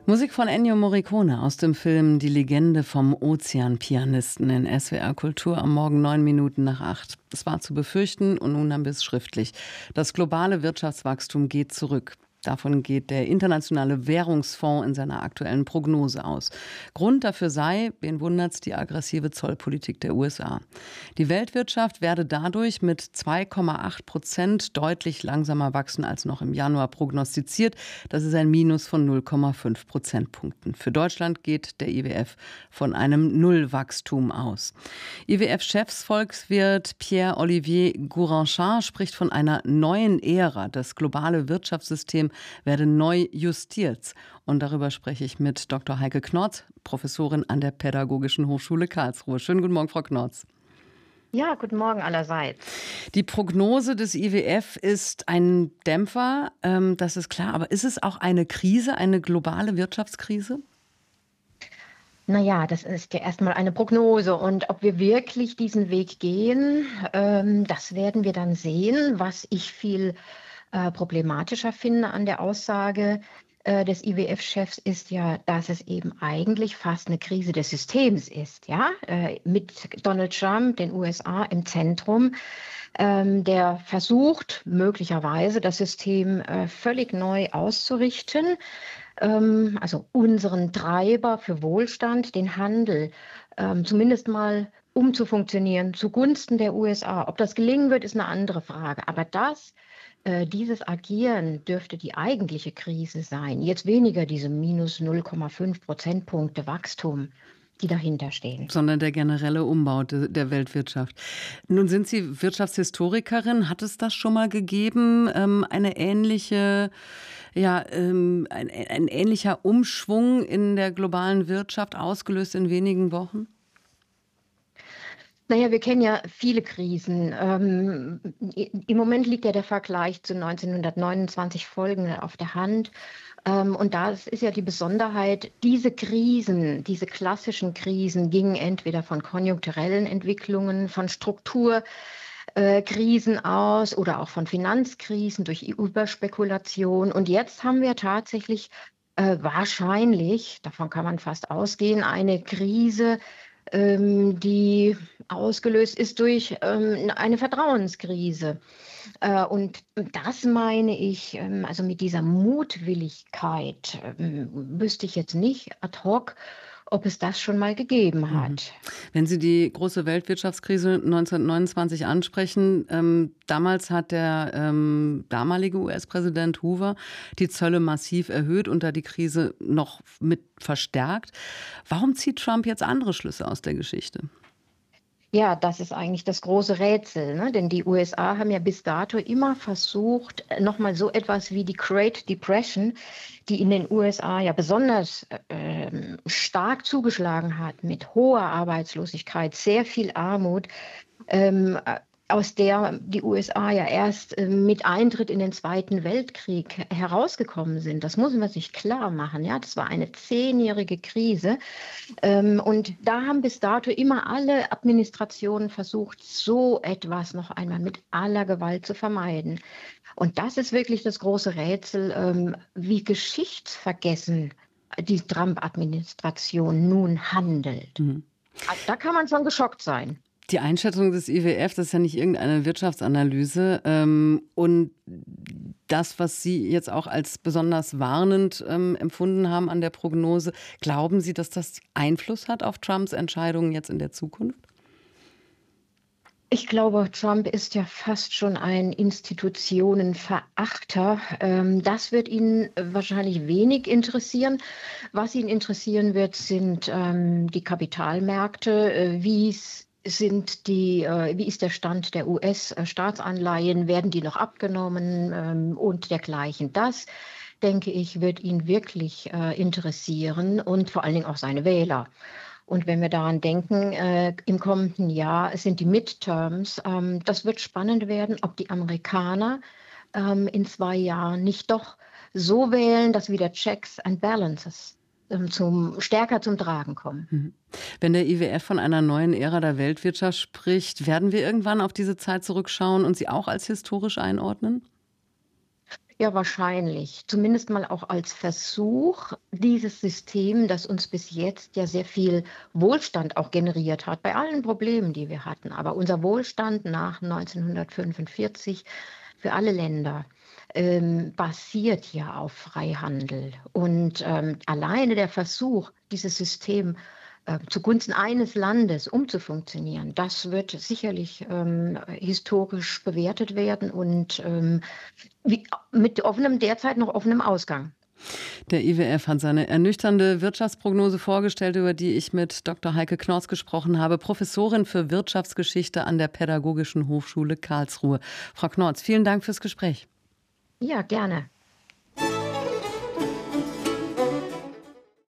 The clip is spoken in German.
Musik von Ennio Morricone aus dem Film Die Legende vom Ozeanpianisten in SWR Kultur am Morgen 8:09. Es war zu befürchten und nun haben wir es schriftlich. Das globale Wirtschaftswachstum geht zurück. Davon geht der Internationale Währungsfonds in seiner aktuellen Prognose aus. Grund dafür sei, wen wundert's, die aggressive Zollpolitik der USA. Die Weltwirtschaft werde dadurch mit 2,8% deutlich langsamer wachsen als noch im Januar prognostiziert. Das ist ein Minus von 0,5 Prozentpunkten. Für Deutschland geht der IWF von einem Nullwachstum aus. IWF-Chefsvolkswirt Pierre-Olivier Gouranchard spricht von einer neuen Ära. Das globale Wirtschaftssystem werde neu justiert. Und darüber spreche ich mit Dr. Heike Knorz, Professorin an der Pädagogischen Hochschule Karlsruhe. Schönen guten Morgen, Frau Knorz. Ja, guten Morgen allerseits. Die Prognose des IWF ist ein Dämpfer, das ist klar. Aber ist es auch eine Krise, eine globale Wirtschaftskrise? Naja, das ist ja erstmal eine Prognose. Und ob wir wirklich diesen Weg gehen, das werden wir dann sehen. Was ich viel problematischer finde an der Aussage des IWF-Chefs ist ja, dass es eben eigentlich fast eine Krise des Systems ist, ja, mit Donald Trump, den USA im Zentrum, der versucht möglicherweise das System völlig neu auszurichten, also unseren Treiber für Wohlstand, den Handel, zumindest mal umzufunktionieren zugunsten der USA. Ob das gelingen wird, ist eine andere Frage. Aber dieses Agieren dürfte die eigentliche Krise sein. Jetzt weniger diese minus 0,5 Prozentpunkte Wachstum, die dahinter stehen. Sondern der generelle Umbau der Weltwirtschaft. Nun sind Sie Wirtschaftshistorikerin. Hat es das schon mal gegeben, eine ähnliche, ein ähnlicher Umschwung in der globalen Wirtschaft, ausgelöst in wenigen Wochen? Naja, wir kennen ja viele Krisen. Im Moment liegt ja der Vergleich zu 1929 folgende auf der Hand. Und da ist ja die Besonderheit, diese Krisen, diese klassischen Krisen gingen entweder von konjunkturellen Entwicklungen, von Strukturkrisen aus oder auch von Finanzkrisen durch Überspekulation. Und jetzt haben wir tatsächlich wahrscheinlich, davon kann man fast ausgehen, eine Krise, die ausgelöst ist durch eine Vertrauenskrise. Und das meine ich, also mit dieser Mutwilligkeit, wüsste ich jetzt nicht ad hoc, ob es das schon mal gegeben hat. Wenn Sie die große Weltwirtschaftskrise 1929 ansprechen, damals hat der damalige US-Präsident Hoover die Zölle massiv erhöht und da die Krise noch mit verstärkt. Warum zieht Trump jetzt andere Schlüsse aus der Geschichte? Ja, das ist eigentlich das große Rätsel, ne? Denn die USA haben ja bis dato immer versucht, nochmal so etwas wie die Great Depression, die in den USA ja besonders stark zugeschlagen hat, mit hoher Arbeitslosigkeit, sehr viel Armut, aus der die USA ja erst mit Eintritt in den Zweiten Weltkrieg herausgekommen sind. Das muss man sich klar machen. Ja? Das war eine 10-jährige Krise. Und da haben bis dato immer alle Administrationen versucht, so etwas noch einmal mit aller Gewalt zu vermeiden. Und das ist wirklich das große Rätsel, wie geschichtsvergessen die Trump-Administration nun handelt. Da kann man schon geschockt sein. Die Einschätzung des IWF, das ist ja nicht irgendeine Wirtschaftsanalyse. Und das, was Sie jetzt auch als besonders warnend empfunden haben an der Prognose, glauben Sie, dass das Einfluss hat auf Trumps Entscheidungen jetzt in der Zukunft? Ich glaube, Trump ist ja fast schon ein Institutionenverachter. Das wird ihn wahrscheinlich wenig interessieren. Was ihn interessieren wird, sind die Kapitalmärkte, wie ist der Stand der US-Staatsanleihen? Werden die noch abgenommen und dergleichen? Das, denke ich, wird ihn wirklich interessieren und vor allen Dingen auch seine Wähler. Und wenn wir daran denken, im kommenden Jahr sind die Midterms, das wird spannend werden, ob die Amerikaner in 2 Jahren nicht doch so wählen, dass wieder Checks and Balances stärker zum Tragen kommen. Wenn der IWF von einer neuen Ära der Weltwirtschaft spricht, werden wir irgendwann auf diese Zeit zurückschauen und sie auch als historisch einordnen? Ja, wahrscheinlich. Zumindest mal auch als Versuch, dieses System, das uns bis jetzt ja sehr viel Wohlstand auch generiert hat, bei allen Problemen, die wir hatten. Aber unser Wohlstand nach 1945 für alle Länder basiert ja auf Freihandel. Und alleine der Versuch, dieses System zugunsten eines Landes umzufunktionieren, das wird sicherlich historisch bewertet werden und mit offenem, derzeit noch offenem Ausgang. Der IWF hat seine ernüchternde Wirtschaftsprognose vorgestellt, über die ich mit Dr. Heike Knorz gesprochen habe, Professorin für Wirtschaftsgeschichte an der Pädagogischen Hochschule Karlsruhe. Frau Knorz, vielen Dank fürs Gespräch. Ja, gerne.